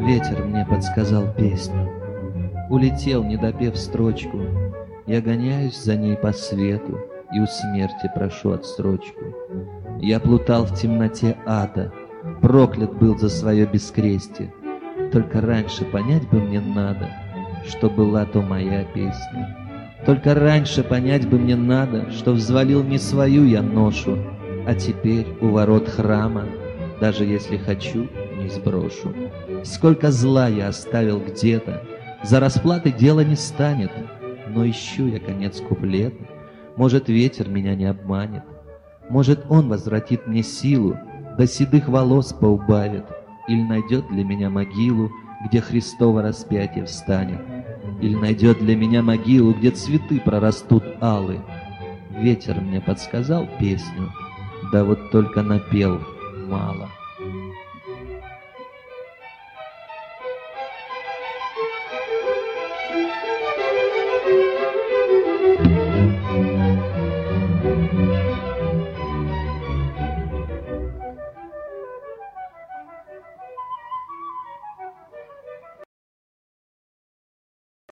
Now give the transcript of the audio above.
Ветер мне подсказал песню. Улетел, не допев строчку. Я гоняюсь за ней по свету и у смерти прошу отсрочку. Я плутал в темноте ада, проклят был за свое бескрестие. Только раньше понять бы мне надо, что была то моя песня. Только раньше понять бы мне надо, что взвалил не свою я ношу, а теперь у ворот храма, даже если хочу, не сброшу. Сколько зла я оставил где-то, за расплаты дело не станет, но ищу я конец куплета. Может, ветер меня не обманет, может, он возвратит мне силу, до седых волос поубавит, или найдет для меня могилу, где Христово распятие встанет, или найдет для меня могилу, где цветы прорастут алые. Ветер мне подсказал песню, да вот только напел мало.